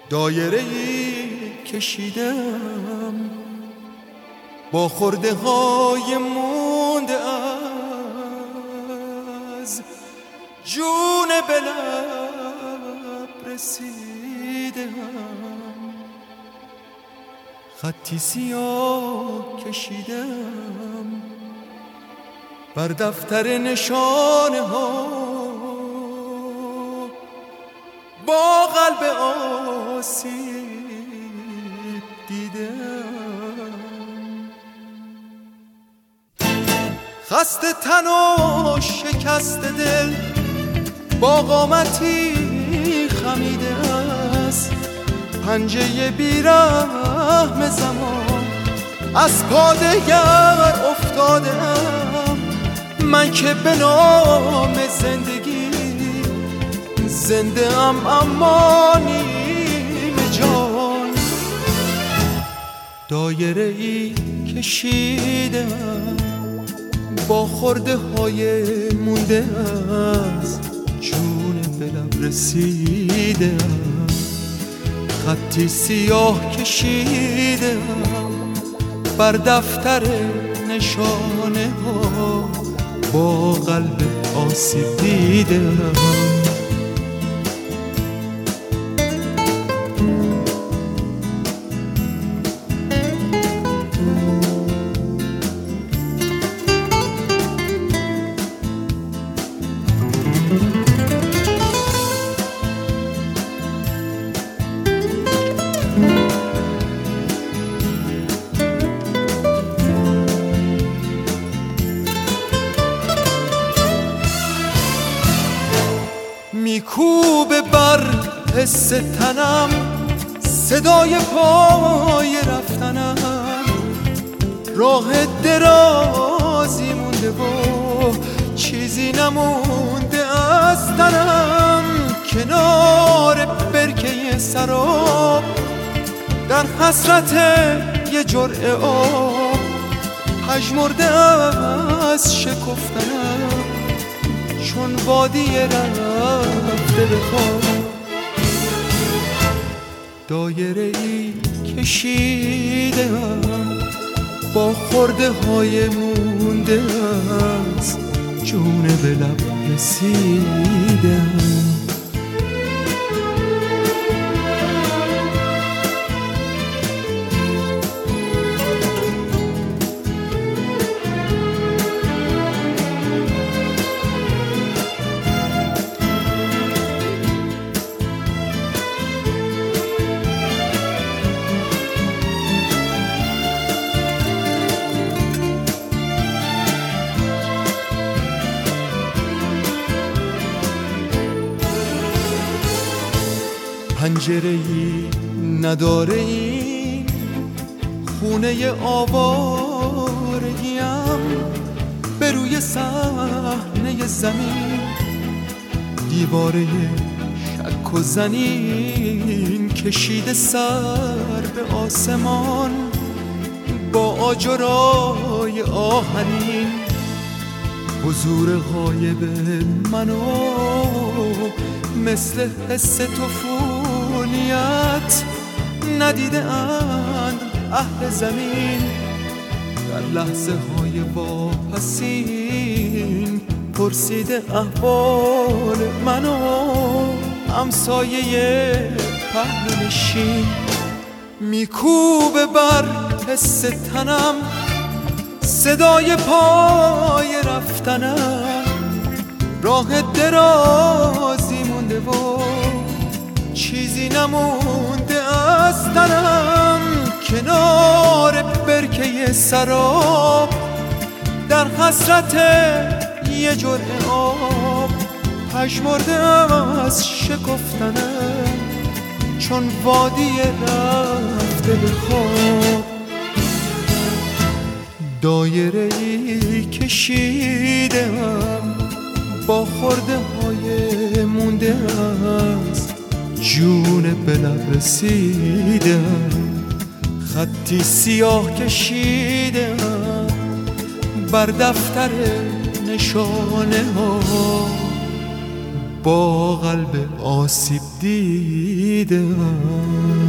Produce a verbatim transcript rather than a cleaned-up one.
دایره ای کشیدم با خورده های مونده از جون به لب رسیدم. خطی سیاه کشیدم بر دفتر نشانه ها با قلب آسیب دیدم. خسته تن و شکست دل با قامتی خمیده است. پنجه بیرحم زمان از پادگر افتادم. من که به نام زندگی زنده ام اما نیمه جان. دایره ای کشیدم با خورده های مونده از جون به لب رسیدم. خطی سیاه کشیدم بر دفتر نشانه ها با قلب آسیب دیدم. میکوبه بر حس تنم صدای پای رفتنم. راه درازی مونده و چیزی نمونده از تنم. کنار برکه سراب در حسرت یه جرعه آب پژمرده از شکفتنم. چون وادی رفته به خواب دایره ای کشیدم با خورده های مونده از جون به لب رسیدم. پنجره‌ای نداره این خونه آوارگیم. به روی صحنه زمین دیواره شک و زنین کشیده سر به آسمان با آجرای آهنین. حضور غایب منو مثل حس طفولیت ندیده اند اهل زمین. در لحظه های واپسین پرسیده احوال منو همسایه پهلو نشین. میکوبه بر حس تنم صدای پای رفتنم. راه درازی مونده و چیزی نمونده از تنم. کنار برکه سراب در حسرت یه جرعه آب پژمرده از شکفتنم. چون وادی رفته به خواب دایره ای کشیدم با خورده های مونده از جون به لب رسیدم. خطی سیاه کشیدم بر دفتر نشانه ها با قلب آسیب دیدم.